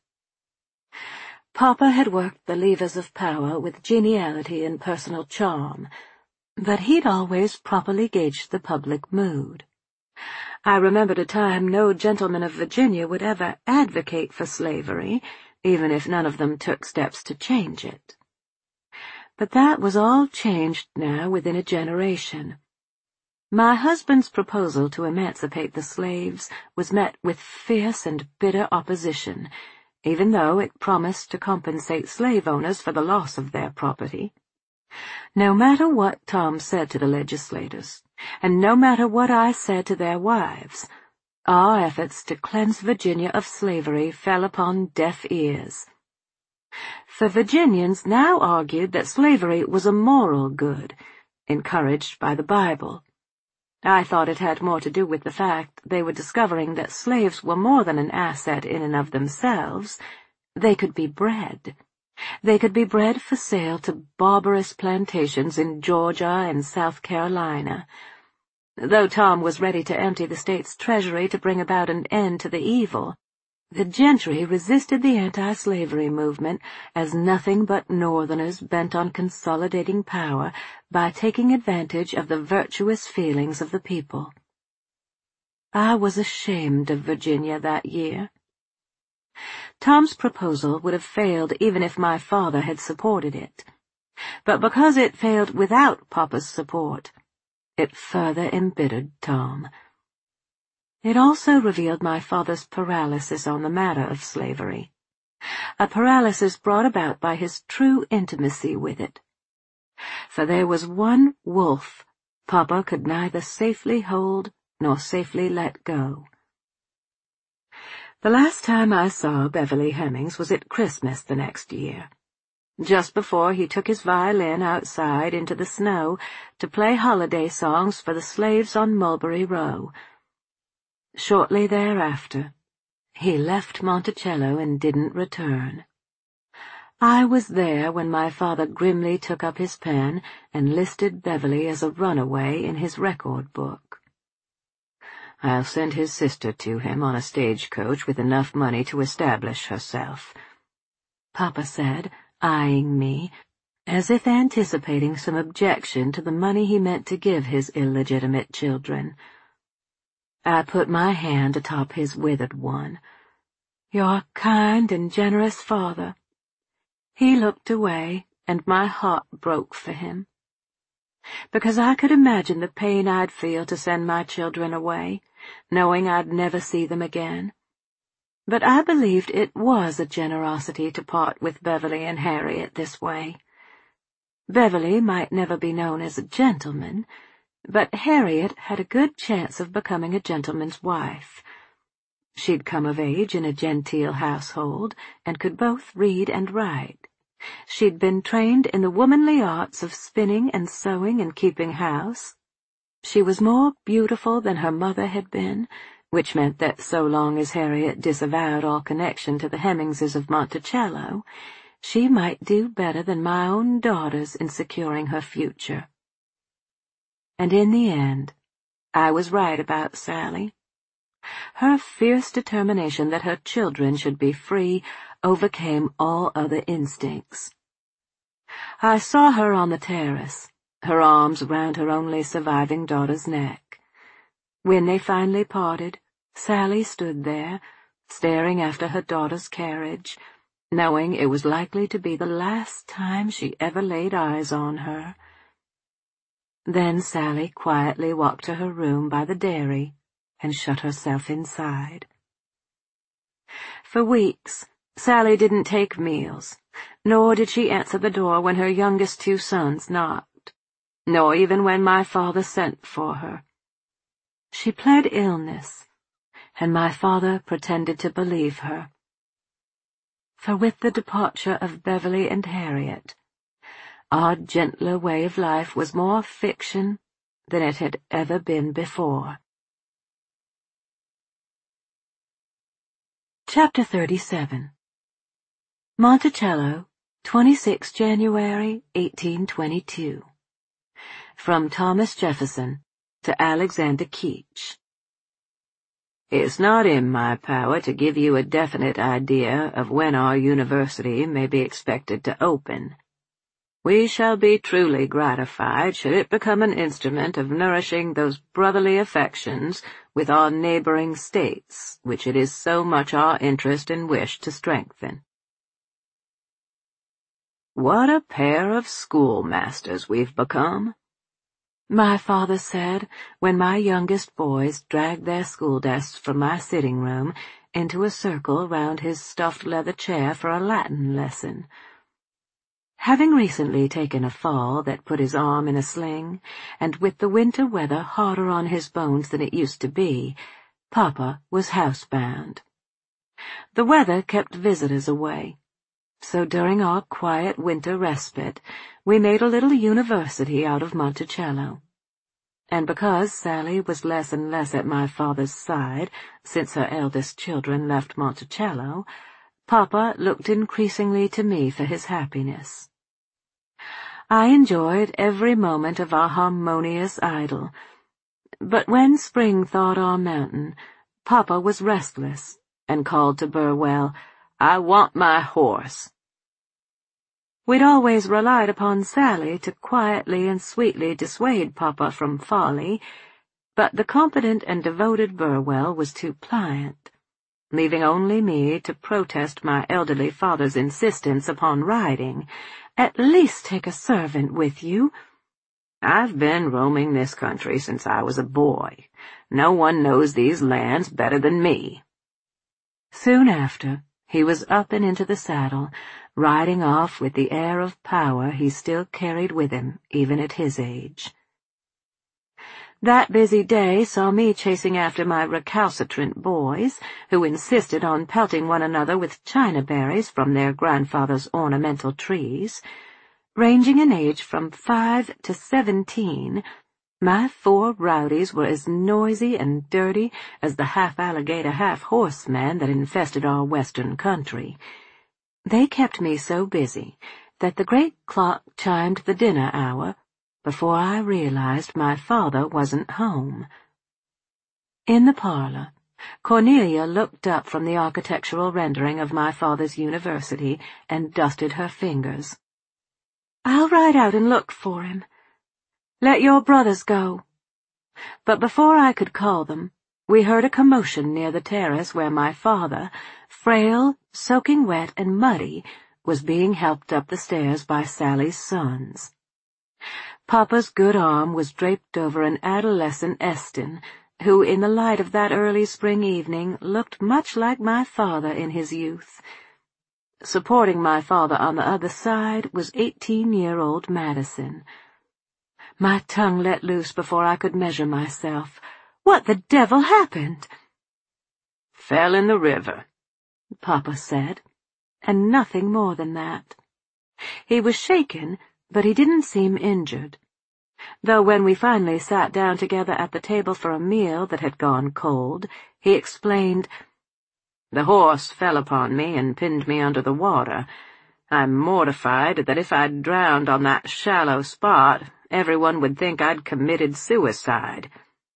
Papa had worked the levers of power with geniality and personal charm, but he'd always properly gauged the public mood. I remembered a time no gentleman of Virginia would ever advocate for slavery, even if none of them took steps to change it. But that was all changed now within a generation. My husband's proposal to emancipate the slaves was met with fierce and bitter opposition, even though it promised to compensate slave owners for the loss of their property. No matter what Tom said to the legislators, and no matter what I said to their wives, our efforts to cleanse Virginia of slavery fell upon deaf ears. The Virginians now argued that slavery was a moral good, encouraged by the Bible. I thought it had more to do with the fact they were discovering that slaves were more than an asset in and of themselves. They could be bred. They could be bred for sale to barbarous plantations in Georgia and South Carolina. Though Tom was ready to empty the state's treasury to bring about an end to the evil, the gentry resisted the anti-slavery movement as nothing but Northerners bent on consolidating power by taking advantage of the virtuous feelings of the people. I was ashamed of Virginia that year. Tom's proposal would have failed even if my father had supported it, but because it failed without Papa's support, it further embittered Tom. It also revealed my father's paralysis on the matter of slavery, a paralysis brought about by his true intimacy with it. For there was one wolf Papa could neither safely hold nor safely let go. The last time I saw Beverly Hemmings was at Christmas the next year, just before he took his violin outside into the snow to play holiday songs for the slaves on Mulberry Row. Shortly thereafter, he left Monticello and didn't return. I was there when my father grimly took up his pen and listed Beverly as a runaway in his record book. "I'll send his sister to him on a stagecoach with enough money to establish herself," Papa said, eyeing me, as if anticipating some objection to the money he meant to give his illegitimate children. I put my hand atop his withered one. "Your kind and generous father." He looked away, and my heart broke for him, because I could imagine the pain I'd feel to send my children away, knowing I'd never see them again. But I believed it was a generosity to part with Beverly and Harriet this way. Beverly might never be known as a gentleman, but Harriet had a good chance of becoming a gentleman's wife. She'd come of age in a genteel household, and could both read and write. She'd been trained in the womanly arts of spinning and sewing and keeping house. She was more beautiful than her mother had been, which meant that so long as Harriet disavowed all connection to the Hemmingses of Monticello, she might do better than my own daughters in securing her future. And in the end, I was right about Sally. Her fierce determination that her children should be free overcame all other instincts. I saw her on the terrace, her arms round her only surviving daughter's neck. When they finally parted, Sally stood there, staring after her daughter's carriage, knowing it was likely to be the last time she ever laid eyes on her. Then Sally quietly walked to her room by the dairy and shut herself inside. For weeks, Sally didn't take meals, nor did she answer the door when her youngest two sons knocked, nor even when my father sent for her. She pled illness, and my father pretended to believe her. For with the departure of Beverly and Harriet, our gentler way of life was more fiction than it had ever been before. Chapter thirty-seven. Monticello, twenty-sixth January, eighteen twenty-two. From Thomas Jefferson to Alexander Keach. It's not in my power to give you a definite idea of when our university may be expected to open. We shall be truly gratified should it become an instrument of nourishing those brotherly affections with our neighboring states, which it is so much our interest and wish to strengthen. What a pair of schoolmasters we've become, my father said when my youngest boys dragged their school desks from my sitting room into a circle round his stuffed leather chair for a Latin lesson. Having recently taken a fall that put his arm in a sling, and with the winter weather harder on his bones than it used to be, Papa was housebound. The weather kept visitors away, so during our quiet winter respite we made a little university out of Monticello. And because Sally was less and less at my father's side since her eldest children left Monticello, Papa looked increasingly to me for his happiness. I enjoyed every moment of our harmonious idyll, but when spring thawed our mountain, Papa was restless and called to Burwell, "I want my horse." We'd always relied upon Sally to quietly and sweetly dissuade Papa from folly, but the competent and devoted Burwell was too pliant, leaving only me to protest my elderly father's insistence upon riding. "At least take a servant with you." "I've been roaming this country since I was a boy. No one knows these lands better than me." Soon after, he was up and into the saddle, riding off with the air of power he still carried with him, even at his age. That busy day saw me chasing after my recalcitrant boys, who insisted on pelting one another with china berries from their grandfather's ornamental trees. Ranging in age from five to seventeen, my four rowdies were as noisy and dirty as the half-alligator, half-horseman that infested our western country. They kept me so busy that the great clock chimed the dinner hour before I realized my father wasn't home. In the parlor, Cornelia looked up from the architectural rendering of my father's university and dusted her fingers. "I'll ride out and look for him. Let your brothers go." But before I could call them, we heard a commotion near the terrace where my father, frail, soaking wet, and muddy, was being helped up the stairs by Sally's sons. Papa's good arm was draped over an adolescent Eston, who in the light of that early spring evening looked much like my father in his youth. Supporting my father on the other side was eighteen-year-old Madison. My tongue let loose before I could measure myself. What the devil happened? "Fell in the river," Papa said, and nothing more than that. He was shaken, but he didn't seem injured. though when we finally sat down together at the table for a meal that had gone cold, he explained, "The horse fell upon me and pinned me under the water. I'm mortified that if I'd drowned on that shallow spot, everyone would think I'd committed suicide."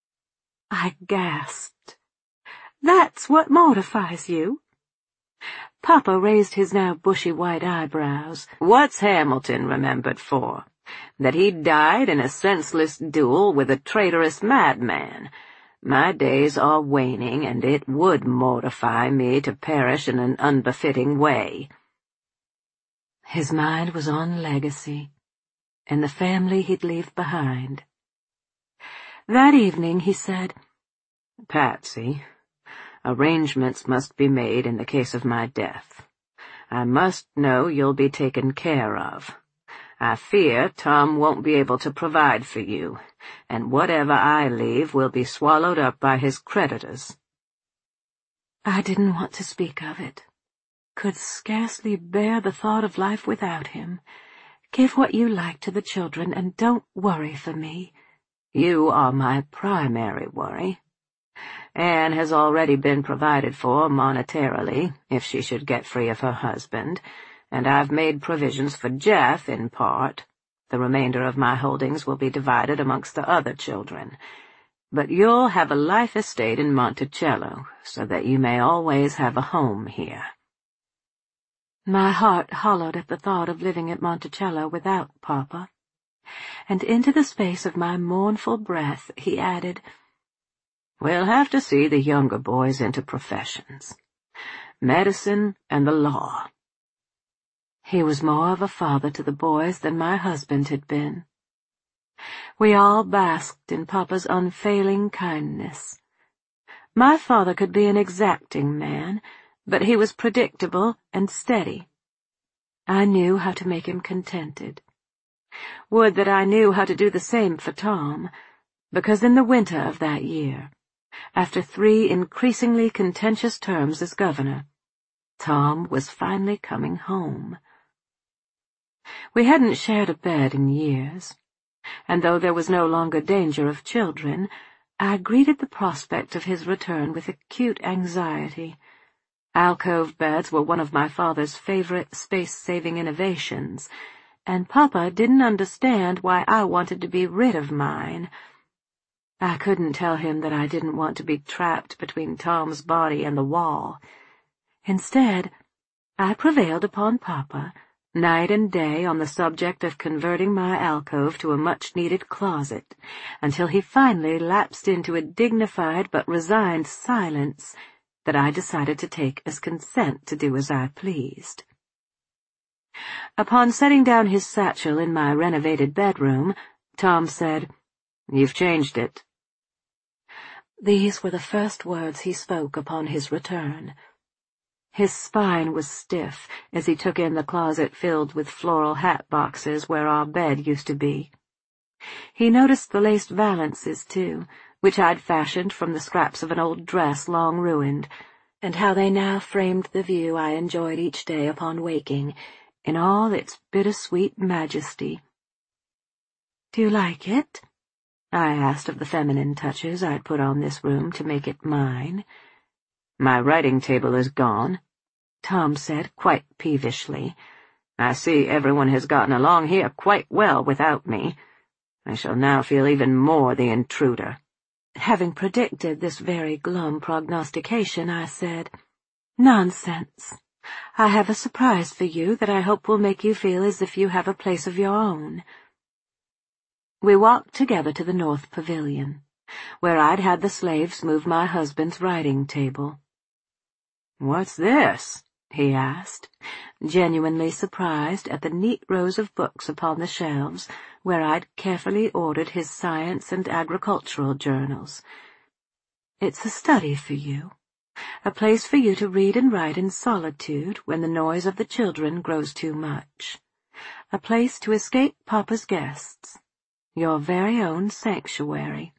I gasped. "That's what mortifies you?" Papa raised his now bushy white eyebrows. "What's Hamilton remembered for? That he died in a senseless duel with a traitorous madman. My days are waning, and it would mortify me to perish in an unbefitting way." His mind was on legacy, and the family he'd leave behind. That evening he said, "Patsy, arrangements must be made in the case of my death. I must know you'll be taken care of. I fear Tom won't be able to provide for you, and whatever I leave will be swallowed up by his creditors." I didn't want to speak of it. Could scarcely bear the thought of life without him. "Give what you like to the children, and don't worry for me." "You are my primary worry. Anne has already been provided for monetarily, if she should get free of her husband, and I've made provisions for Jeff in part. The remainder of my holdings will be divided amongst the other children. But you'll have a life estate in Monticello, so that you may always have a home here." My heart hollowed at the thought of living at Monticello without Papa, and into the space of my mournful breath he added, "We'll have to see the younger boys into professions. Medicine and the law." He was more of a father to the boys than my husband had been. We all basked in Papa's unfailing kindness. My father could be an exacting man, but he was predictable and steady. I knew how to make him contented. Would that I knew how to do the same for Tom, because in the winter of that year, after three increasingly contentious terms as governor, Tom was finally coming home. We hadn't shared a bed in years, and though there was no longer danger of children, I greeted the prospect of his return with acute anxiety. Alcove beds were one of my father's favorite space-saving innovations, and Papa didn't understand why I wanted to be rid of mine. I couldn't tell him that I didn't want to be trapped between Tom's body and the wall. Instead, I prevailed upon Papa, night and day, on the subject of converting my alcove to a much-needed closet, until he finally lapsed into a dignified but resigned silence that I decided to take as consent to do as I pleased. Upon setting down his satchel in my renovated bedroom, Tom said, "You've changed it." These were the first words he spoke upon his return. His spine was stiff as he took in the closet filled with floral hat boxes where our bed used to be. He noticed the laced valances, too, which I'd fashioned from the scraps of an old dress long ruined, and how they now framed the view I enjoyed each day upon waking, in all its bittersweet majesty. "Do you like it?" I asked of the feminine touches I'd put on this room to make it mine. "My writing table is gone," Tom said quite peevishly. "I see everyone has gotten along here quite well without me. I shall now feel even more the intruder." Having predicted this very glum prognostication, I said, "Nonsense. I have a surprise for you that I hope will make you feel as if you have a place of your own." We walked together to the North Pavilion, where I'd had the slaves move my husband's writing table. "What's this?" he asked, genuinely surprised at the neat rows of books upon the shelves where I'd carefully ordered his science and agricultural journals. "It's a study for you, a place for you to read and write in solitude when the noise of the children grows too much, a place to escape Papa's guests, your very own sanctuary."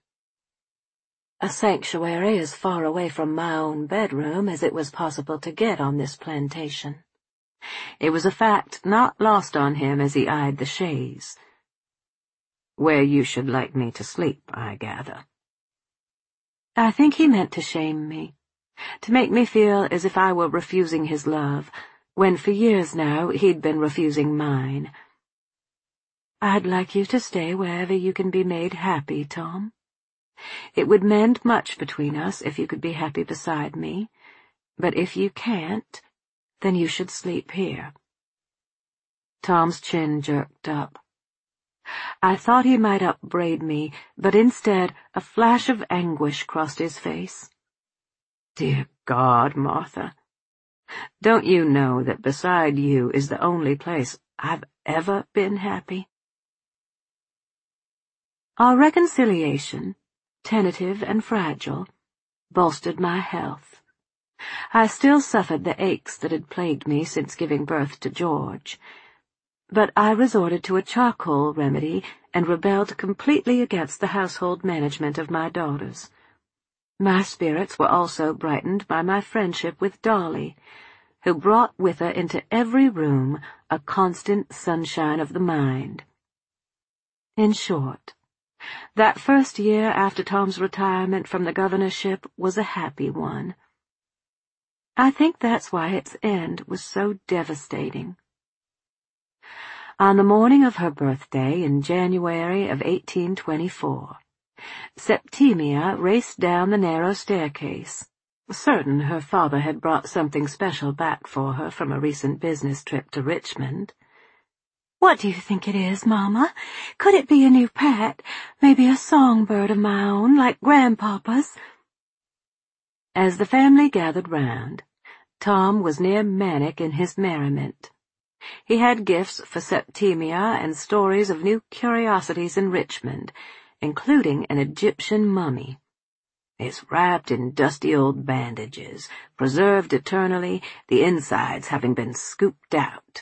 A sanctuary as far away from my own bedroom as it was possible to get on this plantation. It was a fact not lost on him as he eyed the chaise. Where you should like me to sleep, I gather. I think he meant to shame me, to make me feel as if I were refusing his love, when for years now he'd been refusing mine. I'd like you to stay wherever you can be made happy, Tom. It would mend much between us if you could be happy beside me, but if you can't, then you should sleep here. Tom's chin jerked up. I thought he might upbraid me, but instead a flash of anguish crossed his face. Dear God, Martha, don't you know that beside you is the only place I've ever been happy? Our reconciliation, tentative and fragile, bolstered my health. I still suffered the aches that had plagued me since giving birth to George, but I resorted to a charcoal remedy and rebelled completely against the household management of my daughters. My spirits were also brightened by my friendship with Dolly, who brought with her into every room a constant sunshine of the mind. In short, that first year after Tom's retirement from the governorship was a happy one. I think that's why its end was so devastating. On the morning of her birthday in January of eighteen twenty-four, Septimia raced down the narrow staircase, certain her father had brought something special back for her from a recent business trip to Richmond. "What do you think it is, Mama? Could it be a new pet? Maybe a songbird of my own, like Grandpapa's?" As the family gathered round, Tom was near manic in his merriment. He had gifts for Septimia and stories of new curiosities in Richmond, including an Egyptian mummy. It's wrapped in dusty old bandages, preserved eternally, the insides having been scooped out.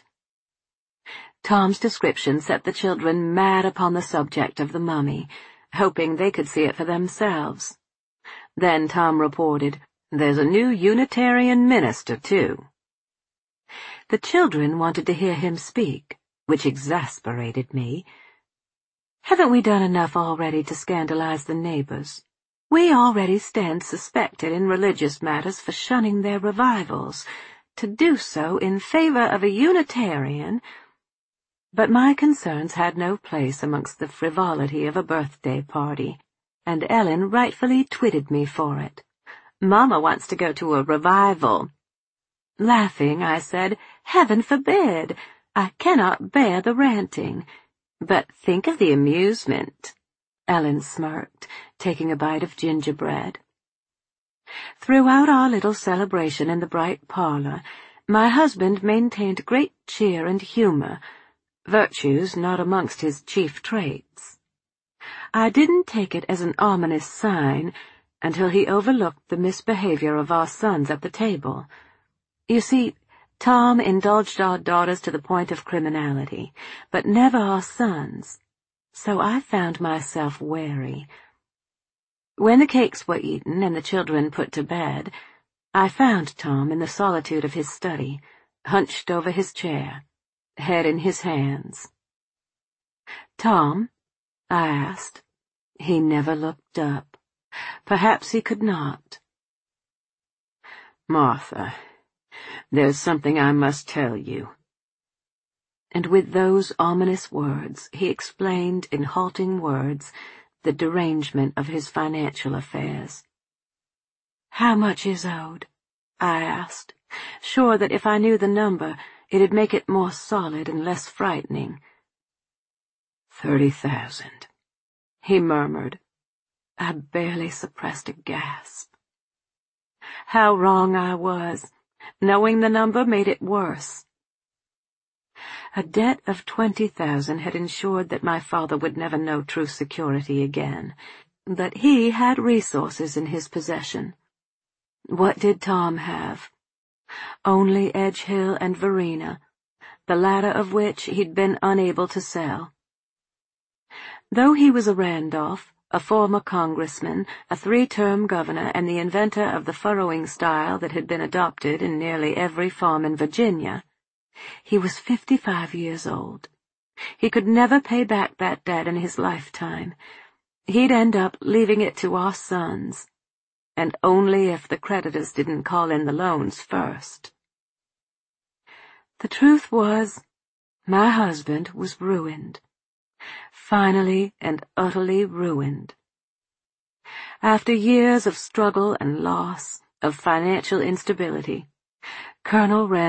Tom's description set the children mad upon the subject of the mummy, hoping they could see it for themselves. Then Tom reported, "There's a new Unitarian minister, too." The children wanted to hear him speak, which exasperated me. Haven't we done enough already to scandalize the neighbors? We already stand suspected in religious matters for shunning their revivals. To do so in favor of a Unitarian— But my concerns had no place amongst the frivolity of a birthday party, and Ellen rightfully twitted me for it. "Mama wants to go to a revival." Laughing, I said, "Heaven forbid! I cannot bear the ranting. But think of the amusement." Ellen smirked, taking a bite of gingerbread. Throughout our little celebration in the bright parlor, my husband maintained great cheer and humor, virtues not amongst his chief traits. I didn't take it as an ominous sign until he overlooked the misbehavior of our sons at the table. You see, Tom indulged our daughters to the point of criminality, but never our sons, so I found myself wary. When the cakes were eaten and the children put to bed, I found Tom in the solitude of his study, hunched over his chair, head in his hands. "Tom?" I asked. He never looked up. Perhaps he could not. "Martha, there's something I must tell you." And with those ominous words he explained in halting words the derangement of his financial affairs. "How much is owed?" I asked, sure that if I knew the number, it'd make it more solid and less frightening. Thirty thousand, he murmured. I barely suppressed a gasp. How wrong I was. Knowing the number made it worse. A debt of twenty thousand had ensured that my father would never know true security again, that he had resources in his possession. What did Tom have? Only Edgehill and Verena, the latter of which he'd been unable to sell. Though he was a Randolph, a former congressman, a three-term governor, and the inventor of the furrowing style that had been adopted in nearly every farm in Virginia, he was fifty-five years old. He could never pay back that debt in his lifetime. He'd end up leaving it to our sons, and only if the creditors didn't call in the loans first. The truth was, my husband was ruined. Finally and utterly ruined. After years of struggle and loss, of financial instability, Colonel Rand